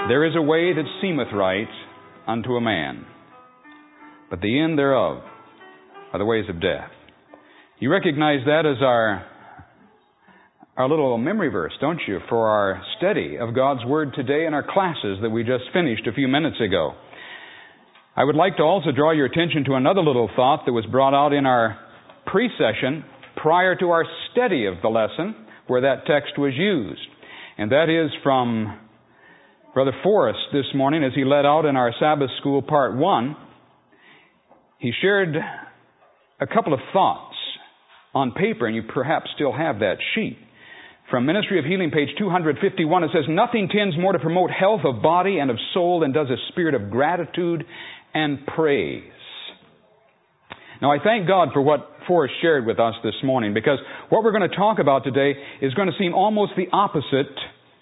There is a way that seemeth right unto a man, but the end thereof are the ways of death. You recognize that as our little memory verse, don't you, for our study of God's Word today in our classes that we just finished a few minutes ago. I would like to also draw your attention to another little thought that was brought out in our pre-session prior to our study of the lesson where that text was used. And that is from Brother Forrest this morning as he led out in our Sabbath School Part 1. He shared a couple of thoughts on paper, and you perhaps still have that sheet. From Ministry of Healing, page 251, it says, "Nothing tends more to promote health of body and of soul than does a spirit of gratitude and praise." Now, I thank God for what Forrest shared with us this morning, because what we're going to talk about today is going to seem almost the opposite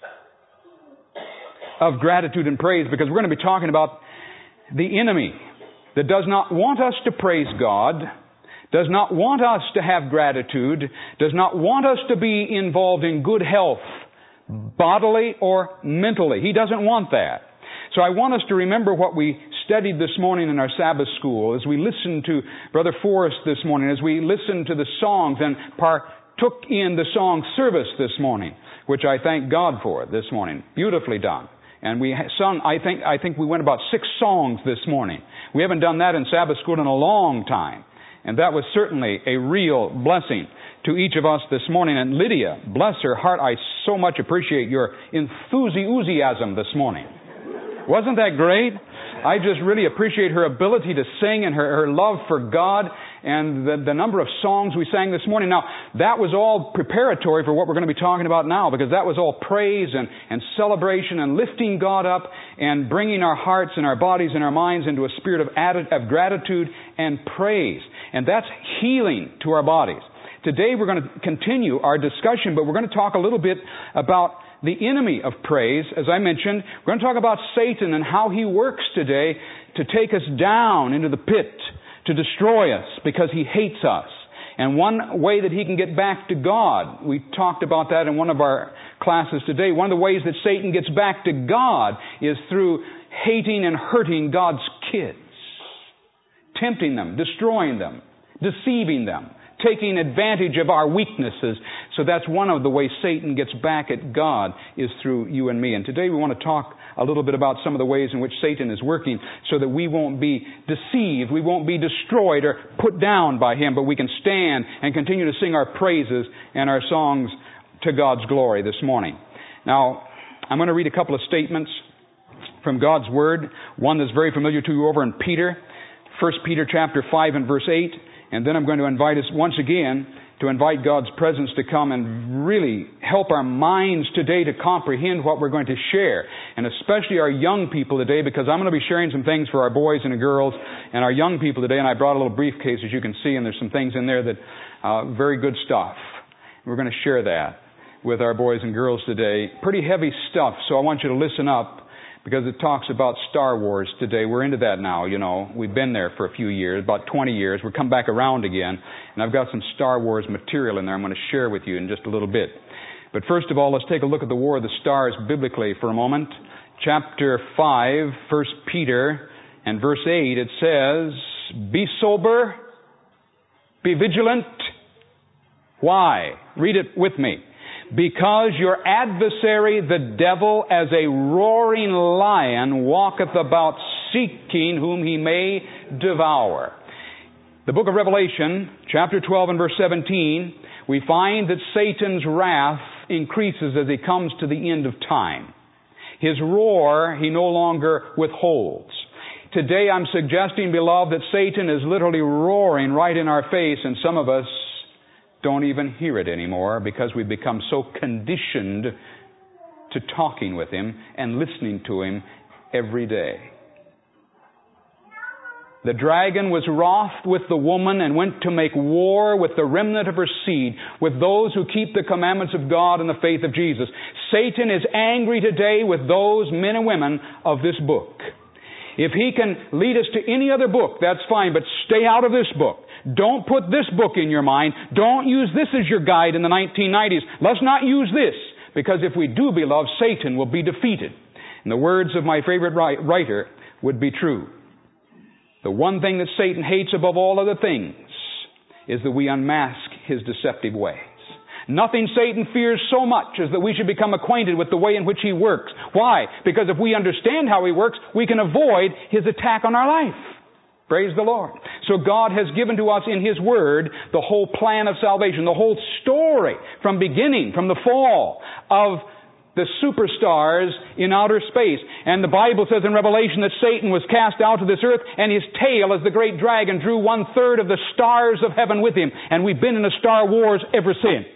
of gratitude and praise, because we're going to be talking about the enemy that does not want us to praise God, does not want us to have gratitude, does not want us to be involved in good health, bodily or mentally. He doesn't want that. So I want us to remember what we studied this morning in our Sabbath school, as we listened to Brother Forrest this morning, as we listened to the songs and partook in the song service this morning, which I thank God for this morning. Beautifully done. And we sung, I think we went about 6 songs this morning. We haven't done that in Sabbath school in a long time. And that was certainly a real blessing to each of us this morning. And Lydia, bless her heart, I so much appreciate your enthusiasm this morning. Wasn't that great? I just really appreciate her ability to sing and her love for God and the number of songs we sang this morning. Now, that was all preparatory for what we're going to be talking about now, because that was all praise and celebration and lifting God up and bringing our hearts and our bodies and our minds into a spirit of gratitude and praise. And that's healing to our bodies. Today we're going to continue our discussion, but we're going to talk a little bit about the enemy of praise. As I mentioned, we're going to talk about Satan and how he works today to take us down into the pit, to destroy us because he hates us. And one way that he can get back to God, we talked about that in one of our classes today. One of the ways that Satan gets back to God is through hating and hurting God's kids, tempting them, destroying them, deceiving them, taking advantage of our weaknesses. So that's one of the ways Satan gets back at God, is through you and me. And today we want to talk a little bit about some of the ways in which Satan is working so that we won't be deceived, we won't be destroyed or put down by him, but we can stand and continue to sing our praises and our songs to God's glory this morning. Now, I'm going to read a couple of statements from God's Word. One that's very familiar to you over in Peter, 1 Peter chapter 5 and verse 8. And then I'm going to invite us once again to invite God's presence to come and really help our minds today to comprehend what we're going to share. And especially our young people today, because I'm going to be sharing some things for our boys and girls and our young people today. And I brought a little briefcase, as you can see, and there's some things in there that very good stuff. We're going to share that with our boys and girls today. Pretty heavy stuff, so I want you to listen up, because it talks about Star Wars today. We're into that now, you know. We've been there for a few years, about 20 years. We're come back around again. And I've got some Star Wars material in there I'm going to share with you in just a little bit. But first of all, let's take a look at the War of the Stars biblically for a moment. Chapter 5, 1 Peter, and verse 8, it says, "Be sober, be vigilant." Why? Read it with me. "Because your adversary, the devil, as a roaring lion, walketh about seeking whom he may devour." The book of Revelation, chapter 12 and verse 17, we find that Satan's wrath increases as he comes to the end of time. His roar he no longer withholds. Today I'm suggesting, beloved, that Satan is literally roaring right in our face, and some of us don't even hear it anymore because we've become so conditioned to talking with him and listening to him every day. The dragon was wroth with the woman and went to make war with the remnant of her seed, with those who keep the commandments of God and the faith of Jesus. Satan is angry today with those men and women of this book. If he can lead us to any other book, that's fine, but stay out of this book. Don't put this book in your mind. Don't use this as your guide in the 1990s. Let's not use this, because if we do, beloved, Satan will be defeated. And the words of my favorite writer would be true. The one thing that Satan hates above all other things is that we unmask his deceptive ways. Nothing Satan fears so much as that we should become acquainted with the way in which he works. Why? Because if we understand how he works, we can avoid his attack on our life. Praise the Lord. So God has given to us in His Word the whole plan of salvation, the whole story from the fall of the superstars in outer space. And the Bible says in Revelation that Satan was cast out to this earth, and his tail, as the great dragon, drew 1/3 of the stars of heaven with him. And we've been in a Star Wars ever since.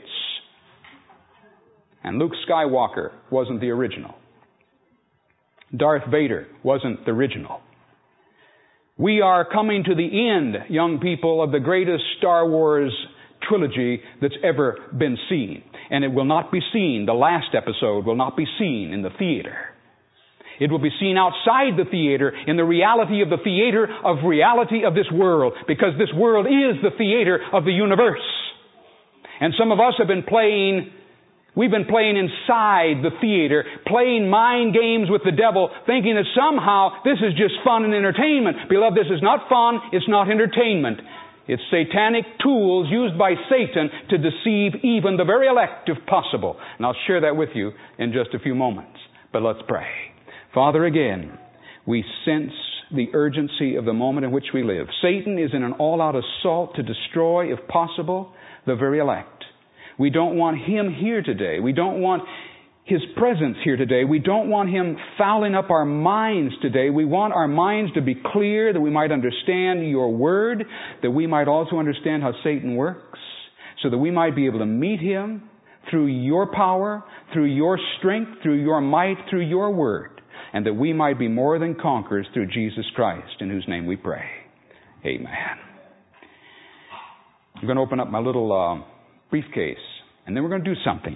And Luke Skywalker wasn't the original. Darth Vader wasn't the original. We are coming to the end, young people, of the greatest Star Wars trilogy that's ever been seen. And it will not be seen, the last episode will not be seen in the theater. It will be seen outside the theater, in the reality of the theater of reality of this world, because this world is the theater of the universe. And some of us have been playing inside the theater, playing mind games with the devil, thinking that somehow this is just fun and entertainment. Beloved, this is not fun, it's not entertainment. It's satanic tools used by Satan to deceive even the very elect, if possible. And I'll share that with you in just a few moments. But let's pray. Father, again, we sense the urgency of the moment in which we live. Satan is in an all-out assault to destroy, if possible, the very elect. We don't want him here today. We don't want his presence here today. We don't want him fouling up our minds today. We want our minds to be clear, that we might understand your word, that we might also understand how Satan works, so that we might be able to meet him through your power, through your strength, through your might, through your word, and that we might be more than conquerors through Jesus Christ, in whose name we pray. Amen. I'm going to open up my little briefcase, and then we're going to do something.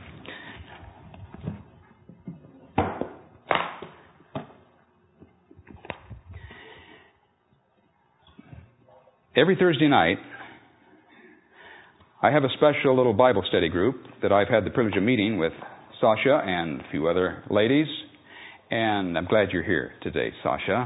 Every Thursday night, I have a special little Bible study group that I've had the privilege of meeting with Sasha and a few other ladies, and I'm glad you're here today, Sasha.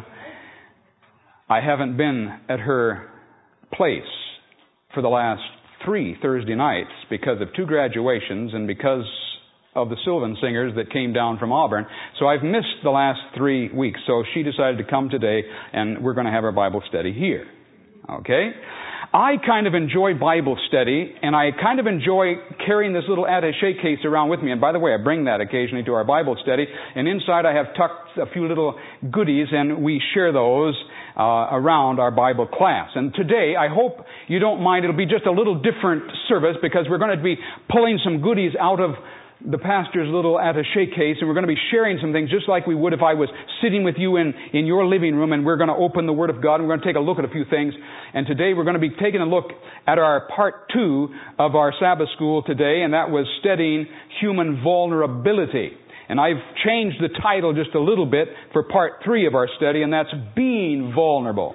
I haven't been at her place for the last 3 Thursday nights because of 2 graduations and because of the Sylvan Singers that came down from Auburn. So I've missed the last 3 weeks. So she decided to come today, and we're going to have our Bible study here. Okay? I kind of enjoy Bible study, and I kind of enjoy carrying this little attaché case around with me. And by the way, I bring that occasionally to our Bible study. And inside I have tucked a few little goodies, and we share those around our Bible class. And today, I hope you don't mind, it'll be just a little different service, because we're going to be pulling some goodies out of the pastor's little attaché case, and we're going to be sharing some things just like we would if I was sitting with you in your living room, and we're going to open the Word of God, and we're going to take a look at a few things. And today we're going to be taking a look at our part 2 of our Sabbath school today, and that was studying human vulnerability. And I've changed the title just a little bit for part 3 of our study, and that's being vulnerable.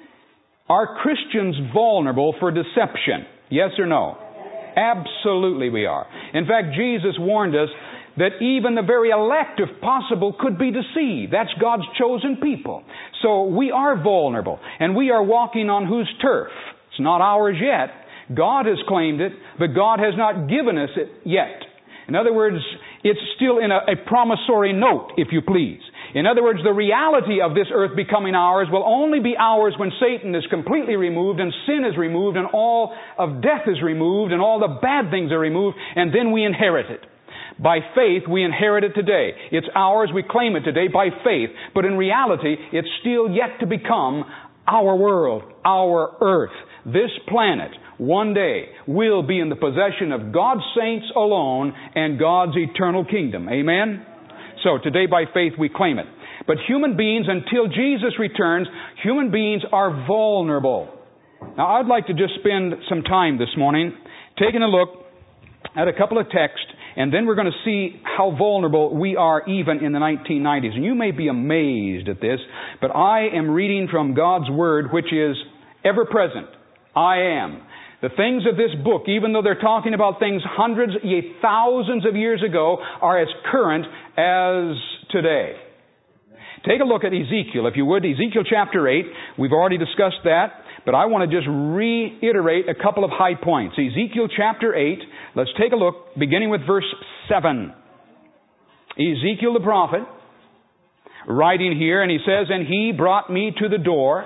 Are Christians vulnerable for deception? Yes or no? Absolutely we are. In fact, Jesus warned us that even the very elect, if possible, could be deceived. That's God's chosen people. So we are vulnerable, and we are walking on whose turf? It's not ours yet. God has claimed it, but God has not given us it yet. In other words, it's still in a promissory note, if you please. In other words, the reality of this earth becoming ours will only be ours when Satan is completely removed and sin is removed and all of death is removed and all the bad things are removed, and then we inherit it. By faith, we inherit it today. It's ours, we claim it today by faith, but in reality, it's still yet to become our world, our earth. This planet, one day, will be in the possession of God's saints alone and God's eternal kingdom. Amen? So today by faith we claim it. But human beings, until Jesus returns, human beings are vulnerable. Now I'd like to just spend some time this morning taking a look at a couple of texts, and then we're going to see how vulnerable we are even in the 1990s. And you may be amazed at this, but I am reading from God's Word, which is ever present. I am. The things of this book, even though they're talking about things hundreds, yea, thousands of years ago, are as current as today. Take a look at Ezekiel, if you would. Ezekiel chapter 8. We've already discussed that, but I want to just reiterate a couple of high points. Ezekiel chapter 8. Let's take a look, beginning with verse 7. Ezekiel the prophet, writing here, and he says, "And he brought me to the door.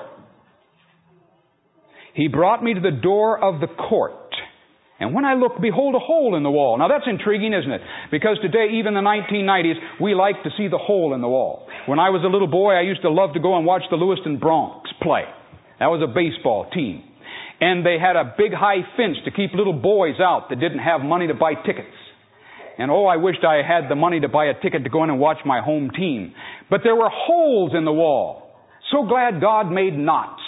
He brought me to the door of the court. And when I looked, behold, a hole in the wall." Now that's intriguing, isn't it? Because today, even in the 1990s, we like to see the hole in the wall. When I was a little boy, I used to love to go and watch the Lewiston Bronx play. That was a baseball team. And they had a big high fence to keep little boys out that didn't have money to buy tickets. And oh, I wished I had the money to buy a ticket to go in and watch my home team. But there were holes in the wall. So glad God made knots.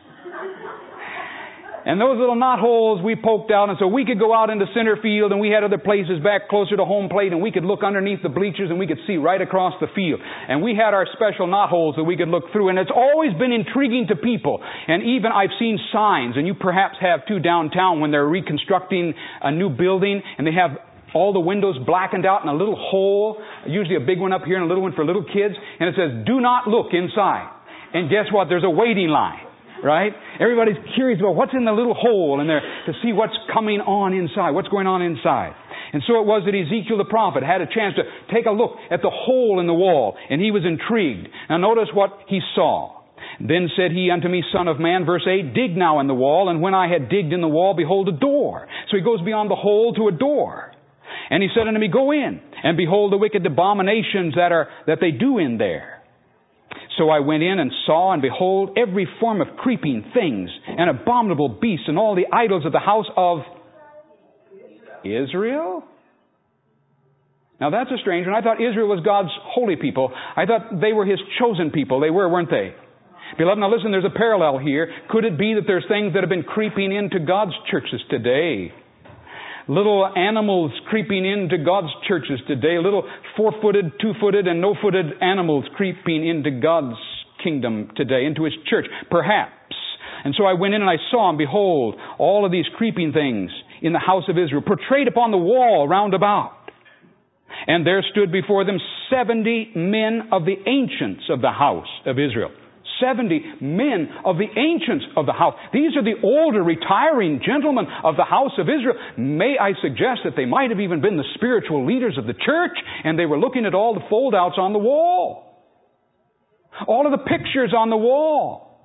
And those little knot holes we poked out, and so we could go out into center field, and we had other places back closer to home plate, and we could look underneath the bleachers, and we could see right across the field. And we had our special knot holes that we could look through, and it's always been intriguing to people. And even I've seen signs, and you perhaps have too downtown, when they're reconstructing a new building, and they have all the windows blackened out and a little hole, usually a big one up here and a little one for little kids, and it says, "Do not look inside." And guess what? There's a waiting line. Right? Everybody's curious about what's in the little hole in there to see what's coming on inside, what's going on inside. And so it was that Ezekiel the prophet had a chance to take a look at the hole in the wall, and he was intrigued. Now notice what he saw. "Then said he unto me, Son of man," verse 8, "dig now in the wall, and when I had digged in the wall, behold a door." So he goes beyond the hole to a door. "And he said unto me, Go in, and behold the wicked abominations that they do in there. So I went in and saw, and behold, every form of creeping things, and abominable beasts, and all the idols of the house of Israel." Now that's a strange one. I thought Israel was God's holy people. I thought they were His chosen people. They were, weren't they? Beloved, now listen, there's a parallel here. Could it be that there's things that have been creeping into God's churches today? Little animals creeping into God's churches today. Little 4-footed, 2-footed, and no-footed animals creeping into God's kingdom today, into His church, perhaps. And so I went in and I saw, and behold, all of these creeping things in the house of Israel, portrayed upon the wall round about. And there stood before them 70 men of the ancients of the house of Israel. 70 men of the ancients of the house. These are the older, retiring gentlemen of the house of Israel. May I suggest that they might have even been the spiritual leaders of the church, and they were looking at all the fold-outs on the wall. All of the pictures on the wall.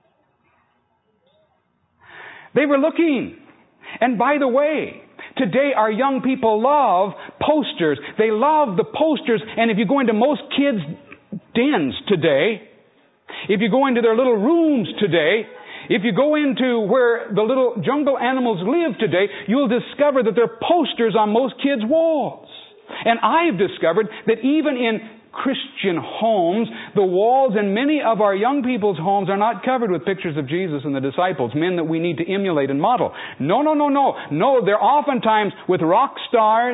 They were looking. And by the way, today our young people love posters. They love the posters, and if you go into most kids' dens today, if you go into their little rooms today, if you go into where the little jungle animals live today, you'll discover that there are posters on most kids' walls. And I've discovered that even in Christian homes, the walls in many of our young people's homes are not covered with pictures of Jesus and the disciples, men that we need to emulate and model. No. No, they're oftentimes with rock stars.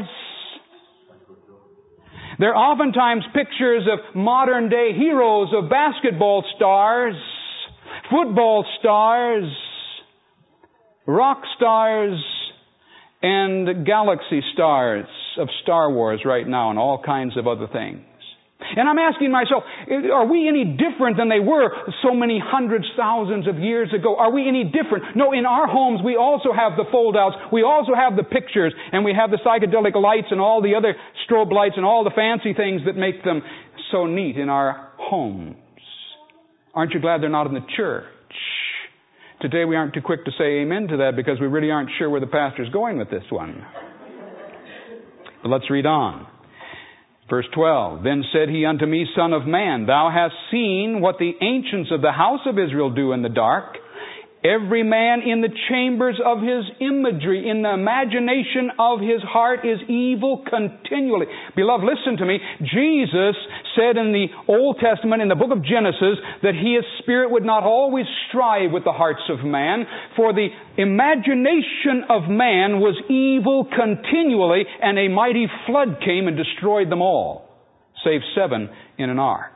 They're oftentimes pictures of modern day heroes, of basketball stars, football stars, rock stars, and galaxy stars of Star Wars right now, and all kinds of other things. And I'm asking myself, are we any different than they were so many hundreds, thousands of years ago? Are we any different? No, in our homes we also have the fold-outs, we also have the pictures, and we have the psychedelic lights and all the other strobe lights and all the fancy things that make them so neat in our homes. Aren't you glad they're not in the church? Today we aren't too quick to say amen to that because we really aren't sure where the pastor's going with this one. But let's read on. Verse 12, "Then said he unto me, Son of man, thou hast seen what the ancients of the house of Israel do in the dark. Every man in the chambers of his imagery, in the imagination of his heart, is evil continually." Beloved, listen to me. Jesus said in the Old Testament, in the book of Genesis, that His Spirit would not always strive with the hearts of man, for the imagination of man was evil continually, and a mighty flood came and destroyed them all, save 7 in an ark.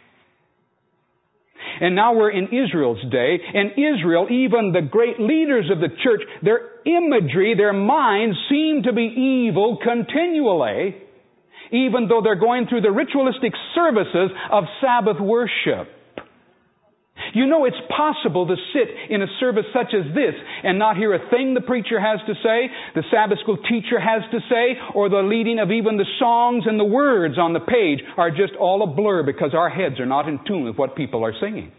And now we're in Israel's day, and Israel, even the great leaders of the church, their imagery, their minds seem to be evil continually. even though they're going through the ritualistic services of Sabbath worship. You know, it's possible to sit in a service such as this and not hear a thing the preacher has to say, the Sabbath school teacher has to say, or the leading of even the songs and the words on the page are just all a blur because our heads are not in tune with what people are singing.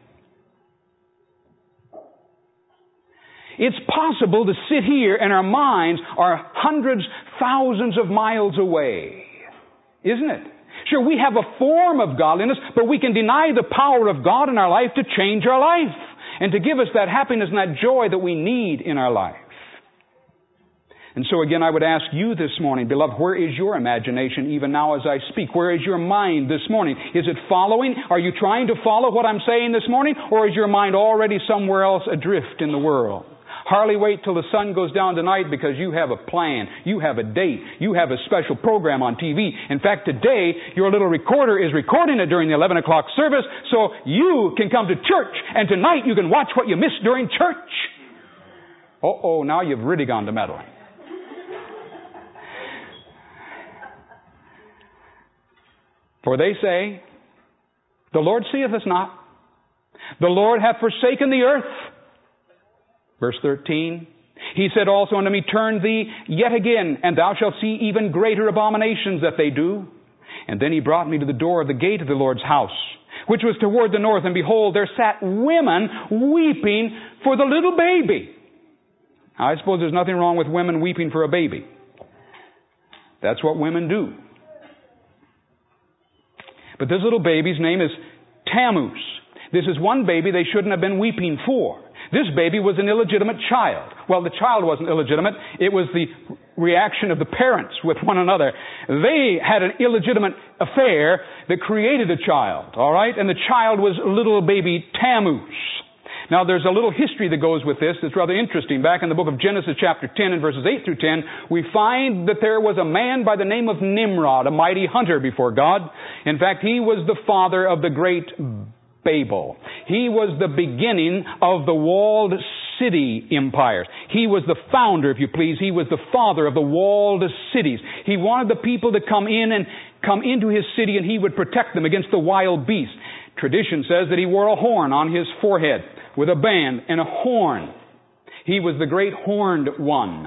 It's possible to sit here and our minds are hundreds, thousands of miles away. Isn't it? Sure, we have a form of godliness, but we can deny the power of God in our life to change our life and to give us that happiness and that joy that we need in our life. And so again, I would ask you this morning, beloved, where is your imagination even now as I speak? Where is your mind this morning? Is it following? Are you trying to follow what I'm saying this morning? Or is your mind already somewhere else adrift in the world? Hardly wait till the sun goes down tonight because you have a plan. You have a date. You have a special program on TV. In fact, today, your little recorder is recording it during the 11 o'clock service so you can come to church and tonight you can watch what you missed during church. Now you've really gone to meddling. For they say, the Lord seeth us not. The Lord hath forsaken the earth. Verse 13, He said also unto me, turn thee yet again, and thou shalt see even greater abominations that they do. And then He brought me to the door of the gate of the Lord's house, which was toward the north, and behold, there sat women weeping for the little baby. Now, I suppose there's nothing wrong with women weeping for a baby. That's what women do. But this little baby's name is Tammuz. This is one baby they shouldn't have been weeping for. This baby was an illegitimate child. Well, the child wasn't illegitimate. It was the reaction of the parents with one another. They had an illegitimate affair that created a child, all right? And the child was little baby Tammuz. Now, there's a little history that goes with this that's rather interesting. Back in the book of Genesis chapter 10 and verses 8 through 10, we find that there was a man by the name of Nimrod, a mighty hunter before God. In fact, he was the father of the great Babel. He was the beginning of the walled city empires. He was the founder, if you please. He was the father of the walled cities. He wanted the people to come into his city and he would protect them against the wild beasts. Tradition says that he wore a horn on his forehead with a band and a horn. He was the great horned one.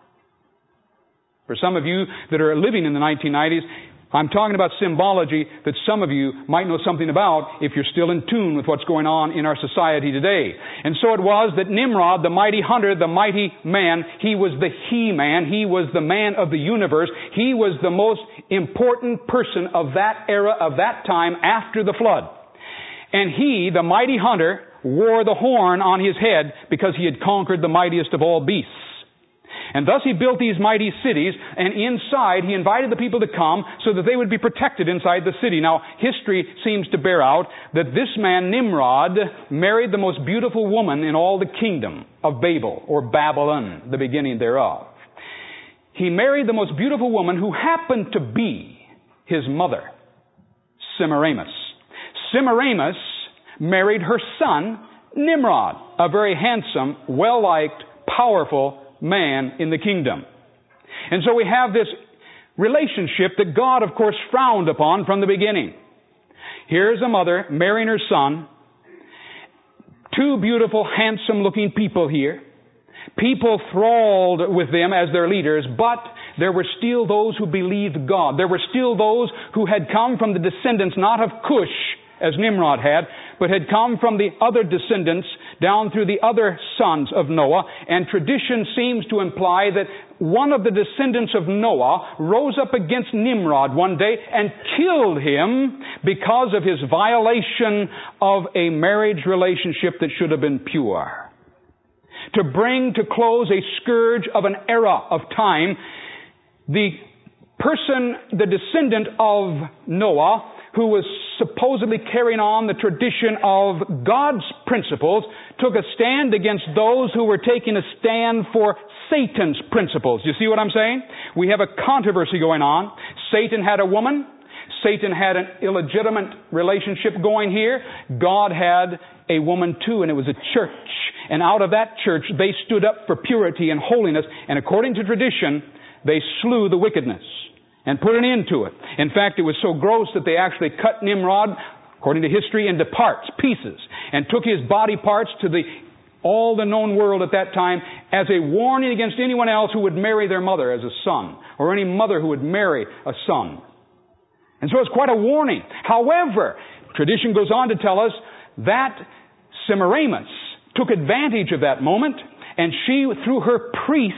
For some of you that are living in the 1990s, I'm talking about symbology that some of you might know something about if you're still in tune with what's going on in our society today. And so it was that Nimrod, the mighty hunter, the mighty man, he was the He-Man. He was the man of the universe. He was the most important person of that era, of that time after the flood. And he, the mighty hunter, wore the horn on his head because he had conquered the mightiest of all beasts. And thus he built these mighty cities, and inside he invited the people to come so that they would be protected inside the city. Now, history seems to bear out that this man, Nimrod, married the most beautiful woman in all the kingdom of Babel, or Babylon, the beginning thereof. He married the most beautiful woman who happened to be his mother, Semiramis. Semiramis married her son, Nimrod, a very handsome, well-liked, powerful man in the kingdom. And so we have this relationship that God, of course, frowned upon from the beginning. Here's a mother marrying her son. Two beautiful, handsome-looking people here. People thralled with them as their leaders, but there were still those who believed God. There were still those who had come from the descendants not of Cush, as Nimrod had, but had come from the other descendants down through the other sons of Noah. And tradition seems to imply that one of the descendants of Noah rose up against Nimrod one day and killed him because of his violation of a marriage relationship that should have been pure. To bring to close a scourge of an era of time, the descendant of Noah, who was supposedly carrying on the tradition of God's principles, took a stand against those who were taking a stand for Satan's principles. Do you see what I'm saying? We have a controversy going on. Satan had a woman. Satan had an illegitimate relationship going here. God had a woman too, and it was a church. And out of that church, they stood up for purity and holiness. And according to tradition, they slew the wickedness. and put an end to it. In fact, it was so gross that they actually cut Nimrod, according to history, into parts, pieces, and took his body parts to all the known world at that time as a warning against anyone else who would marry their mother as a son, or any mother who would marry a son. And so it's quite a warning. However, tradition goes on to tell us that Semiramis took advantage of that moment, and she, through her priests,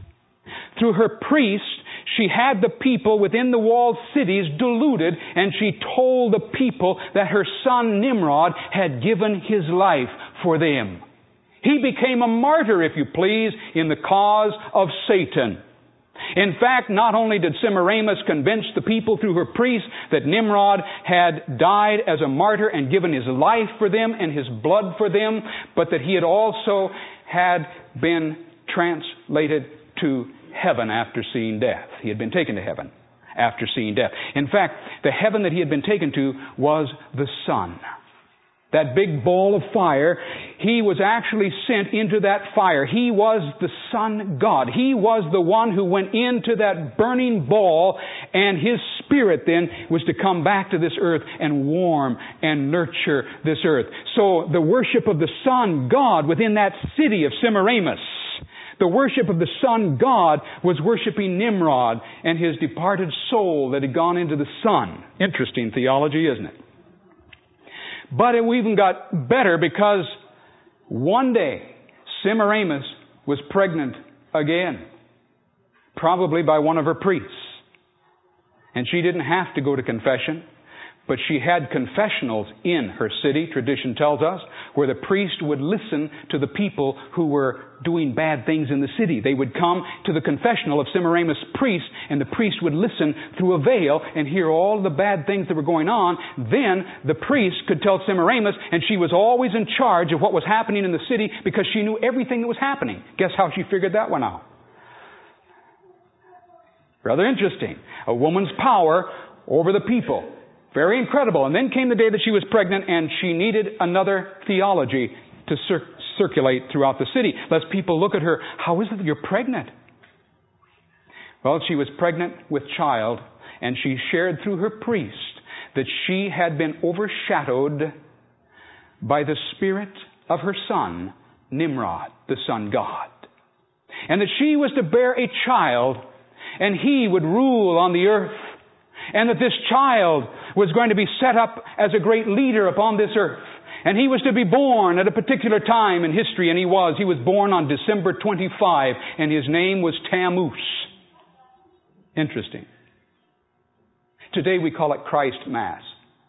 she had the people within the walled cities deluded, and she told the people that her son Nimrod had given his life for them. He became a martyr, if you please, in the cause of Satan. In fact, not only did Semiramis convince the people through her priests that Nimrod had died as a martyr and given his life for them and his blood for them, but that he had also been translated to heaven after seeing death. He had been taken to heaven after seeing death. In fact, the heaven that he had been taken to was the sun. That big ball of fire, he was actually sent into that fire. He was the sun God. He was the one who went into that burning ball, and his spirit then was to come back to this earth and warm and nurture this earth. So the worship of the sun God within that city of Semiramis, the worship of the sun God was worshiping Nimrod and his departed soul that had gone into the sun. Interesting theology, isn't it? But it even got better, because one day Semiramis was pregnant again, probably by one of her priests. And she didn't have to go to confession, but she had confessionals in her city, tradition tells us, where the priest would listen to the people who were doing bad things in the city. They would come to the confessional of Semiramis' priest, and the priest would listen through a veil and hear all the bad things that were going on. Then the priest could tell Semiramis, and she was always in charge of what was happening in the city because she knew everything that was happening. Guess how she figured that one out? Rather interesting. A woman's power over the people. Very incredible. And then came the day that she was pregnant, and she needed another theology to circulate throughout the city, lest people look at her, how is it that you're pregnant? Well, she was pregnant with child, and she shared through her priest that she had been overshadowed by the spirit of her son, Nimrod, the sun god. And that she was to bear a child, and he would rule on the earth. And that this child was going to be set up as a great leader upon this earth. And he was to be born at a particular time in history, and he was. He was born on December 25, and his name was Tammuz. Interesting. Today we call it Christ Mass.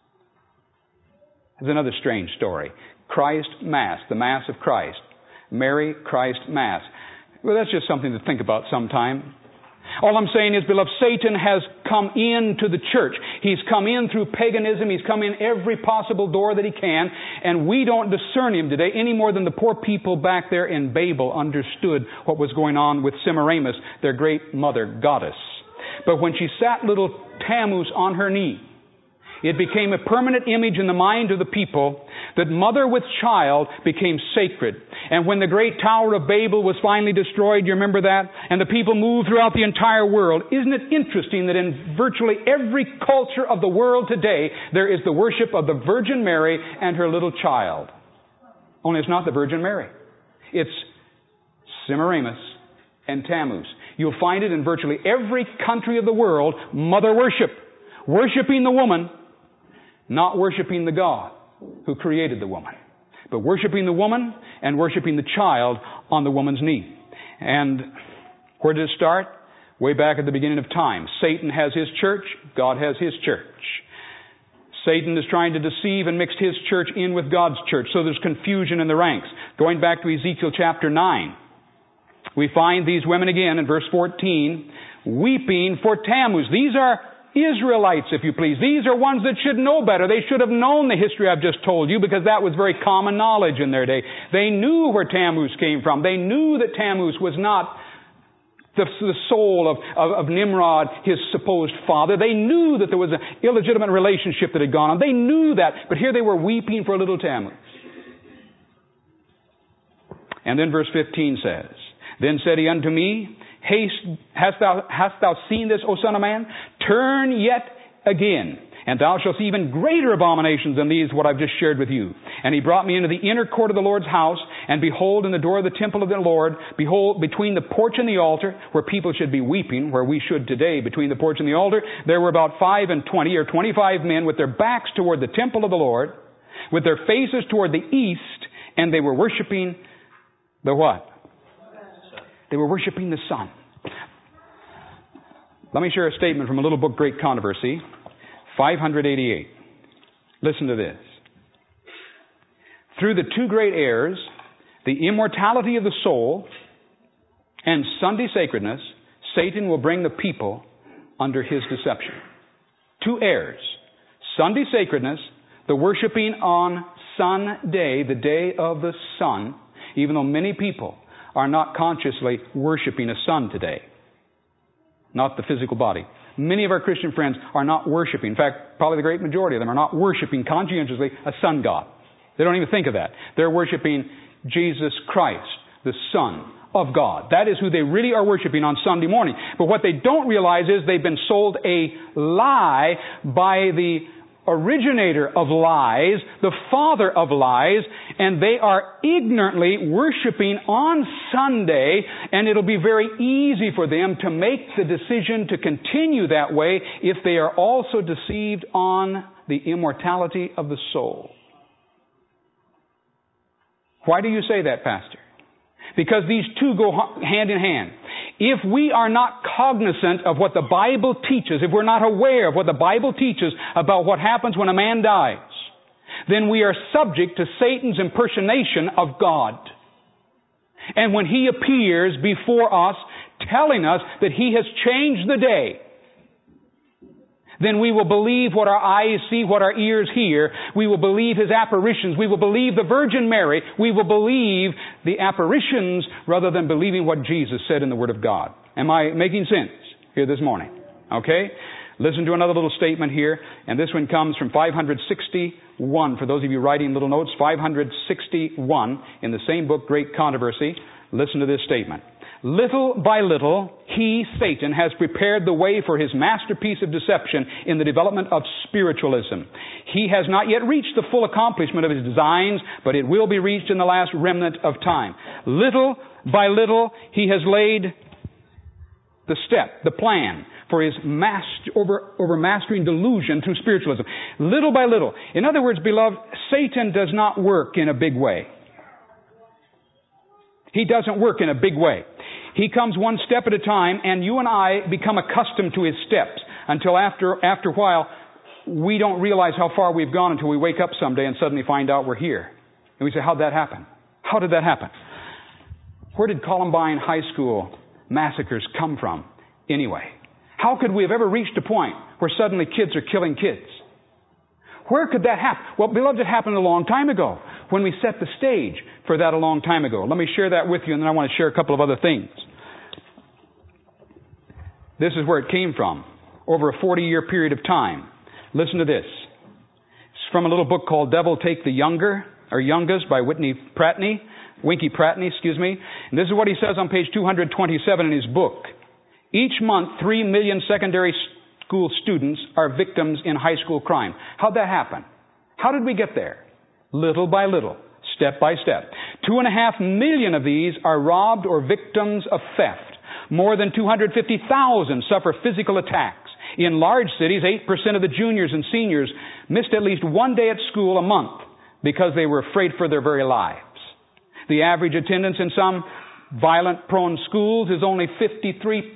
It's another strange story. Christ Mass, the Mass of Christ. Mary Christ Mass. Well, that's just something to think about sometime. All I'm saying is, beloved, Satan has come into the church. He's come in through paganism. He's come in every possible door that he can. And we don't discern him today any more than the poor people back there in Babel understood what was going on with Semiramis, their great mother goddess. But when she sat little Tammuz on her knee, it became a permanent image in the mind of the people that mother with child became sacred. And when the great Tower of Babel was finally destroyed, you remember that? And the people moved throughout the entire world. Isn't it interesting that in virtually every culture of the world today, there is the worship of the Virgin Mary and her little child? Only it's not the Virgin Mary. It's Semiramis and Tammuz. You'll find it in virtually every country of the world, mother worship. Worshiping the woman, not worshiping the God who created the woman, but worshiping the woman and worshiping the child on the woman's knee. And where did it start? Way back at the beginning of time. Satan has his church. God has his church. Satan is trying to deceive and mix his church in with God's church. So there's confusion in the ranks. Going back to Ezekiel chapter 9, we find these women again in verse 14, weeping for Tammuz. These are Israelites, if you please. These are ones that should know better. They should have known the history I've just told you, because that was very common knowledge in their day. They knew where Tammuz came from. They knew that Tammuz was not the soul of Nimrod, his supposed father. They knew that there was an illegitimate relationship that had gone on. They knew that. But here they were weeping for little Tammuz. And then verse 15 says, Then said he unto me, Haste, hast thou seen this, O son of man? Turn yet again, and thou shalt see even greater abominations than these, what I've just shared with you. And he brought me into the inner court of the Lord's house, and behold, in the door of the temple of the Lord, behold, between the porch and the altar, where people should be weeping, where we should today, between the porch and the altar, there were about 25 or 25 men with their backs toward the temple of the Lord, with their faces toward the east, and they were worshiping the what? They were worshiping the sun. Let me share a statement from a little book, Great Controversy, 588. Listen to this. Through the two great errors, the immortality of the soul and Sunday sacredness, Satan will bring the people under his deception. Two errors. Sunday sacredness, the worshiping on Sunday, the day of the sun, even though many people are not consciously worshiping a sun today. Not the physical body. Many of our Christian friends are not worshiping. In fact, probably the great majority of them are not worshiping conscientiously a sun god. They don't even think of that. They're worshiping Jesus Christ, the Son of God. That is who they really are worshiping on Sunday morning. But what they don't realize is they've been sold a lie by the originator of lies, the father of lies, and they are ignorantly worshiping on Sunday, and it'll be very easy for them to make the decision to continue that way if they are also deceived on the immortality of the soul. Why do you say that, Pastor? Because these two go hand in hand. If we are not cognizant of what the Bible teaches, if we're not aware of what the Bible teaches about what happens when a man dies, then we are subject to Satan's impersonation of God. And when he appears before us, telling us that he has changed the day, then we will believe what our eyes see, what our ears hear. We will believe his apparitions. We will believe the Virgin Mary. We will believe the apparitions rather than believing what Jesus said in the Word of God. Am I making sense here this morning? Okay? Listen to another little statement here, and this one comes from 561. For those of you writing little notes, 561 in the same book, Great Controversy. Listen to this statement. Little by little, he, Satan, has prepared the way for his masterpiece of deception in the development of spiritualism. He has not yet reached the full accomplishment of his designs, but it will be reached in the last remnant of time. Little by little, he has laid the step, the plan for his overmastering delusion through spiritualism. Little by little. In other words, beloved, Satan does not work in a big way. He doesn't work in a big way. He comes one step at a time, and you and I become accustomed to his steps until after a while, we don't realize how far we've gone until we wake up someday and suddenly find out we're here. And we say, how'd that happen? How did that happen? Where did Columbine High School massacres come from anyway? How could we have ever reached a point where suddenly kids are killing kids? Where could that happen? Well, beloved, it happened a long time ago when we set the stage for that a long time ago. Let me share that with you, and then I want to share a couple of other things. This is where it came from, over a 40-year period of time. Listen to this. It's from a little book called Devil Take the Youngest by Winky Pratney, And this is what he says on page 227 in his book. Each month, 3 million secondary school students are victims in high school crime. How'd that happen? How did we get there? Little by little, step by step. 2.5 million of these are robbed or victims of theft. More than 250,000 suffer physical attacks. In large cities, 8% of the juniors and seniors missed at least one day at school a month because they were afraid for their very lives. The average attendance in some violent-prone schools is only 53%.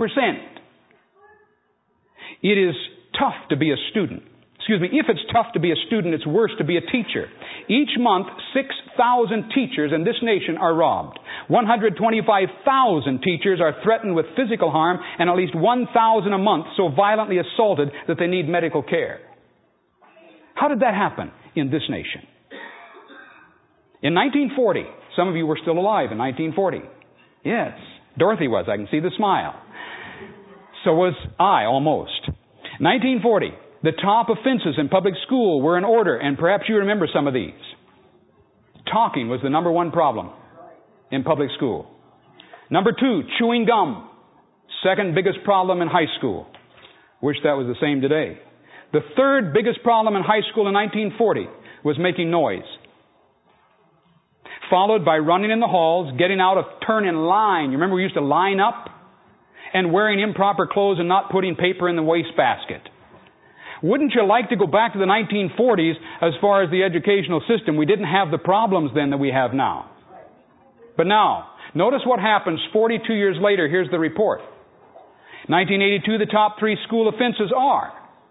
It is tough to be a student. If it's tough to be a student, it's worse to be a teacher. Each month, 6,000 teachers in this nation are robbed. 125,000 teachers are threatened with physical harm, and at least 1,000 a month so violently assaulted that they need medical care. How did that happen in this nation? In 1940, some of you were still alive in 1940. Yes, Dorothy was. I can see the smile. So was I, almost. 1940, the top offenses in public school were in order, and perhaps you remember some of these. Talking was the number one problem in public school. Number 2, chewing gum. Second biggest problem in high school. Wish that was the same today. The third biggest problem in high school in 1940 was making noise. Followed by running in the halls, getting out of turn in line. You remember we used to line up? And wearing improper clothes and not putting paper in the wastebasket. Wouldn't you like to go back to the 1940s as far as the educational system? We didn't have the problems then that we have now. But now, notice what happens 42 years later. Here's the report. 1982, the top 3 school offenses are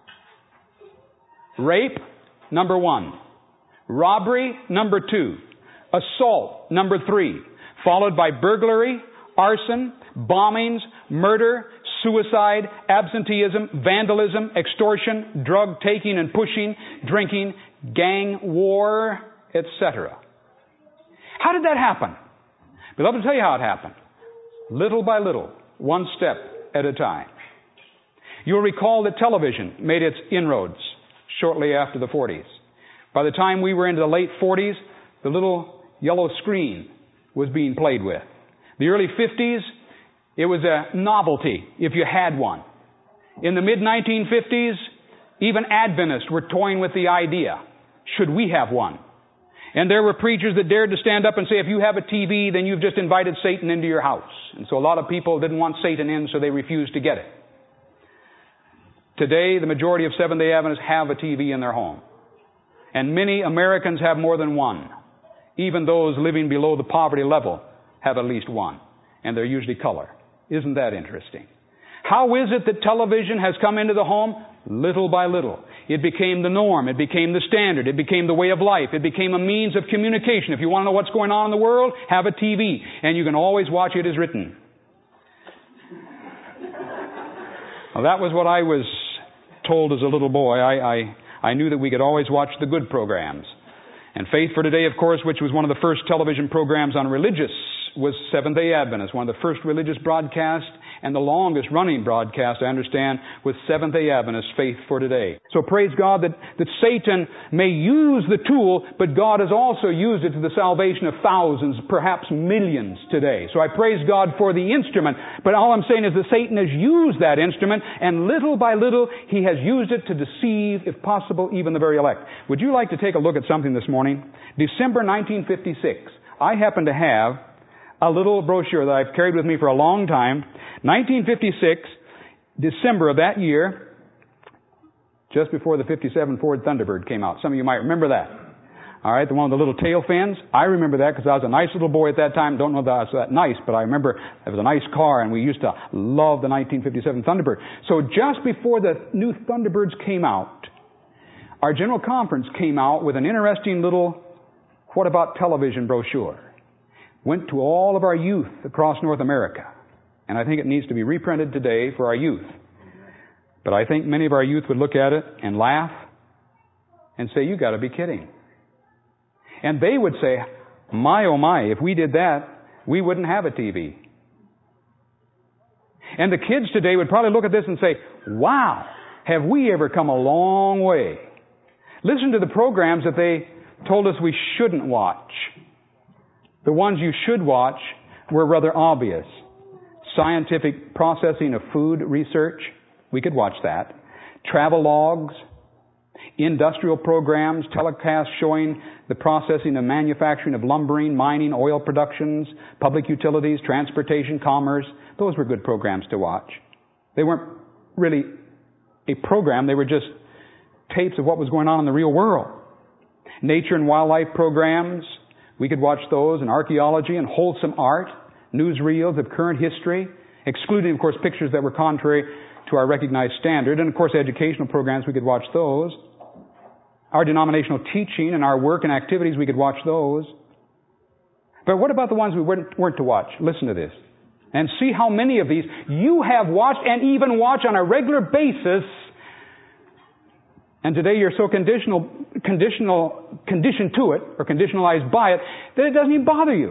rape, number 1. Robbery, number 2. Assault, number 3. Followed by burglary, arson, bombings, murder, suicide, absenteeism, vandalism, extortion, drug taking and pushing, drinking, gang war, etc. How did that happen? Beloved, I'll tell you how it happened. Little by little, one step at a time. You'll recall that television made its inroads shortly after the 40s. By the time we were into the late 40s, the little yellow screen was being played with. The early 50s, it was a novelty if you had one. In the mid-1950s, even Adventists were toying with the idea, should we have one? And there were preachers that dared to stand up and say, if you have a TV, then you've just invited Satan into your house. And so a lot of people didn't want Satan in, so they refused to get it. Today, the majority of Seventh-day Adventists have a TV in their home. And many Americans have more than one. Even those living below the poverty level have at least one. And they're usually color. Isn't that interesting? How is it that television has come into the home? Little by little. It became the norm. It became the standard. It became the way of life. It became a means of communication. If you want to know what's going on in the world, have a TV. And you can always watch it as written. Well, that was what I was told as a little boy. I knew that we could always watch the good programs. And Faith for Today, of course, which was one of the first television programs on religious, was Seventh-day Adventist, one of the first religious broadcasts, and the longest running broadcast, I understand, was Seventh-day Adventist, Faith for Today. So praise God that Satan may use the tool, but God has also used it to the salvation of thousands, perhaps millions today. So I praise God for the instrument, but all I'm saying is that Satan has used that instrument, and little by little, he has used it to deceive, if possible, even the very elect. Would you like to take a look at something this morning? December 1956. I happen to have a little brochure that I've carried with me for a long time. 1956, December of that year, just before the 57 Ford Thunderbird came out. Some of you might remember that. All right, the one with the little tail fins. I remember that because I was a nice little boy at that time. Don't know that I was that nice, but I remember it was a nice car, and we used to love the 1957 Thunderbird. So just before the new Thunderbirds came out, our General Conference came out with an interesting little What About Television brochure. Went to all of our youth across North America. And I think it needs to be reprinted today for our youth. But I think many of our youth would look at it and laugh and say, you got to be kidding. And they would say, my oh my, if we did that, we wouldn't have a TV. And the kids today would probably look at this and say, wow, have we ever come a long way? Listen to the programs that they told us we shouldn't watch. The ones you should watch were rather obvious. Scientific processing of food research, we could watch that. Travel logs, industrial programs, telecasts showing the processing and manufacturing of lumbering, mining, oil productions, public utilities, transportation, commerce. Those were good programs to watch. They weren't really a program, they were just tapes of what was going on in the real world. Nature and wildlife programs, we could watch those, and archaeology and wholesome art, newsreels of current history, excluding, of course, pictures that were contrary to our recognized standard. And, of course, educational programs, we could watch those. Our denominational teaching and our work and activities, we could watch those. But what about the ones we weren't to watch? Listen to this. And see how many of these you have watched and even watch on a regular basis. And today you're so conditioned to it, or conditionalized by it, that it doesn't even bother you.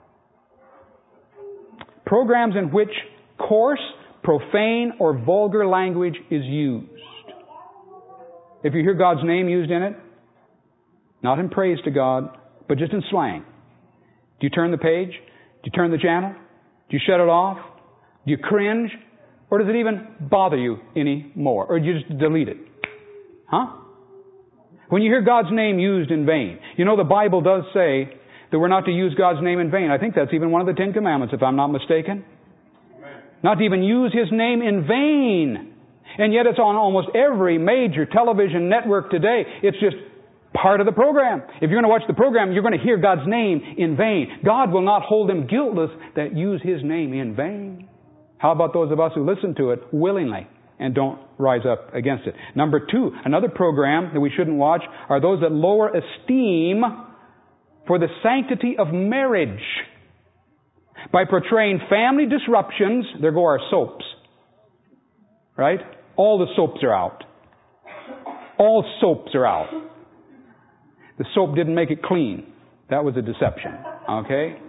Programs in which coarse, profane, or vulgar language is used. If you hear God's name used in it, not in praise to God, but just in slang, do you turn the page? Do you turn the channel? Do you shut it off? Do you cringe? Or does it even bother you anymore? Or do you just delete it? Huh? When you hear God's name used in vain, you know the Bible does say that we're not to use God's name in vain. I think that's even one of the 10 Commandments, if I'm not mistaken. Amen. Not to even use His name in vain. And yet it's on almost every major television network today. It's just part of the program. If you're going to watch the program, you're going to hear God's name in vain. God will not hold them guiltless that use His name in vain. How about those of us who listen to it willingly and don't rise up against it? Number 2, another program that we shouldn't watch are those that lower esteem for the sanctity of marriage. By portraying family disruptions, there go our soaps. Right? All the soaps are out. All soaps are out. The soap didn't make it clean. That was a deception. Okay?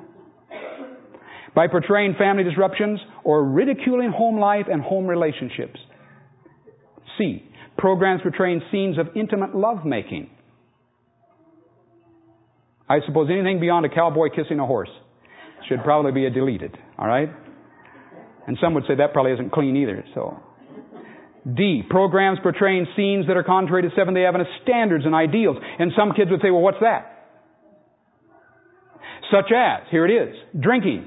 By portraying family disruptions or ridiculing home life and home relationships. C, programs portraying scenes of intimate lovemaking. I suppose anything beyond a cowboy kissing a horse should probably be deleted. All right? And some would say that probably isn't clean either. So, D, programs portraying scenes that are contrary to Seventh-day Adventist standards and ideals. And some kids would say, well, what's that? Such as, here it is, drinking,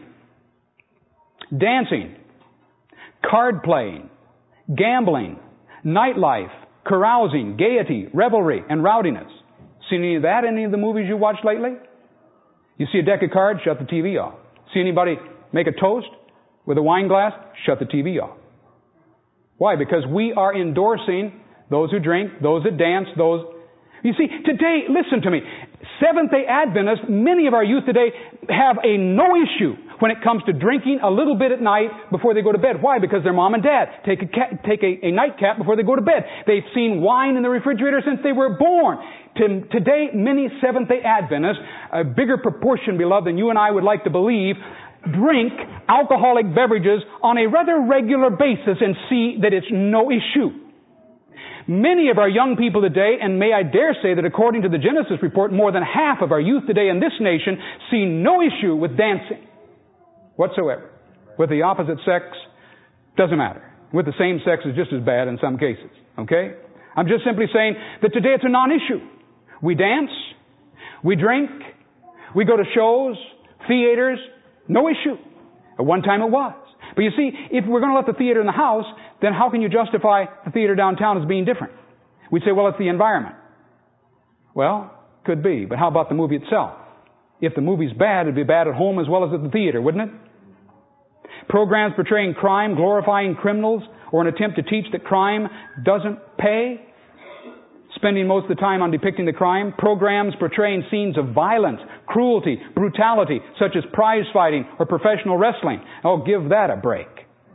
dancing, card playing, gambling, nightlife, carousing, gaiety, revelry, and rowdiness. Seen any of that in any of the movies you watched lately? You see a deck of cards, shut the TV off. See anybody make a toast with a wine glass? Shut the TV off. Why? Because we are endorsing those who drink, those that dance, those... You see, today, listen to me, Seventh-day Adventists, many of our youth today have a no issue when it comes to drinking a little bit at night before they go to bed. Why? Because their mom and dad take a nightcap before they go to bed. They've seen wine in the refrigerator since they were born. Today, many Seventh-day Adventists, a bigger proportion, beloved, than you and I would like to believe, drink alcoholic beverages on a rather regular basis and see that it's no issue. Many of our young people today, and may I dare say that according to the Genesis report, more than half of our youth today in this nation see no issue with dancing whatsoever. With the opposite sex, doesn't matter. With the same sex is just as bad in some cases. Okay? I'm just simply saying that today it's a non-issue. We dance, we drink, we go to shows, theaters, no issue. At one time it was. But you see, if we're going to let the theater in the house, then how can you justify the theater downtown as being different? We'd say, well, it's the environment. Well, could be. But how about the movie itself? If the movie's bad, it'd be bad at home as well as at the theater, wouldn't it? Programs portraying crime, glorifying criminals, or an attempt to teach that crime doesn't pay, spending most of the time on depicting the crime. Programs portraying scenes of violence, cruelty, brutality, such as prize fighting or professional wrestling. Oh, give that a break.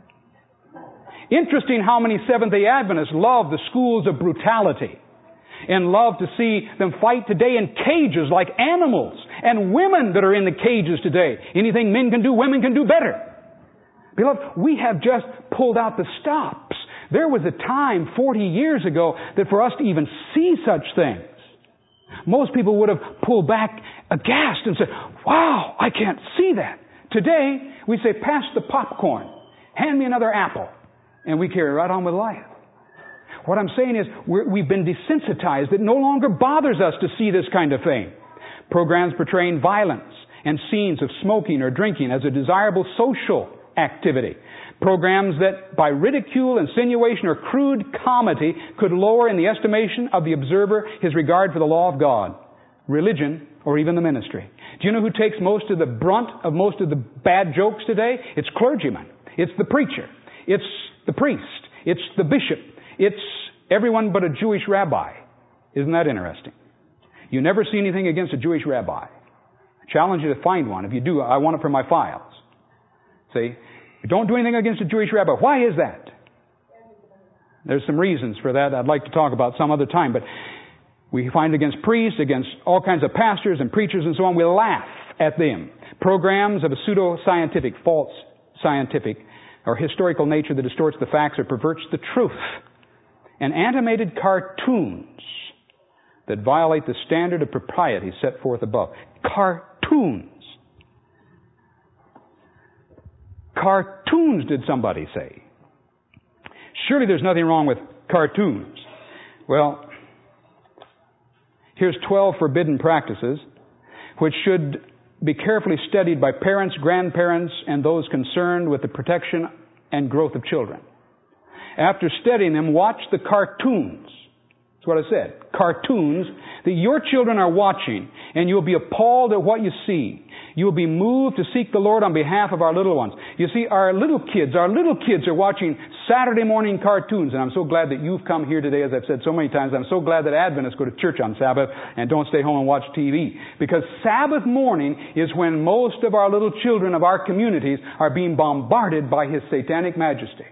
Interesting how many Seventh-day Adventists love the schools of brutality and love to see them fight today in cages like animals, and women that are in the cages today. Anything men can do, women can do better. Beloved, we have just pulled out the stops. There was a time 40 years ago that for us to even see such things, most people would have pulled back aghast and said, wow, I can't see that. Today, we say, pass the popcorn. Hand me another apple. And we carry right on with life. What I'm saying is, we've been desensitized. It no longer bothers us to see this kind of thing. Programs portraying violence and scenes of smoking or drinking as a desirable social activity. Programs that, by ridicule, insinuation, or crude comedy, could lower in the estimation of the observer his regard for the law of God, religion, or even the ministry. Do you know who takes most of the brunt of most of the bad jokes today? It's clergymen. It's the preacher. It's the priest. It's the bishop. It's everyone but a Jewish rabbi. Isn't that interesting? You never see anything against a Jewish rabbi. I challenge you to find one. If you do, I want it for my files. See? Don't do anything against a Jewish rabbi. Why is that? There's some reasons for that I'd like to talk about some other time. But we find it against priests, against all kinds of pastors and preachers and so on. We laugh at them. Programs of a pseudo-scientific, false scientific, or historical nature that distorts the facts or perverts the truth. And animated cartoons that violate the standard of propriety set forth above. Cartoons. Cartoons, did somebody say? Surely there's nothing wrong with cartoons. Well, here's 12 forbidden practices which should be carefully studied by parents, grandparents, and those concerned with the protection and growth of children. After studying them, watch the cartoons. That's what I said. Cartoons that your children are watching, and you'll be appalled at what you see. You'll be moved to seek the Lord on behalf of our little ones. You see, our little kids are watching Saturday morning cartoons, and I'm so glad that you've come here today, as I've said so many times. I'm so glad that Adventists go to church on Sabbath and don't stay home and watch TV. Because Sabbath morning is when most of our little children of our communities are being bombarded by His satanic majesty.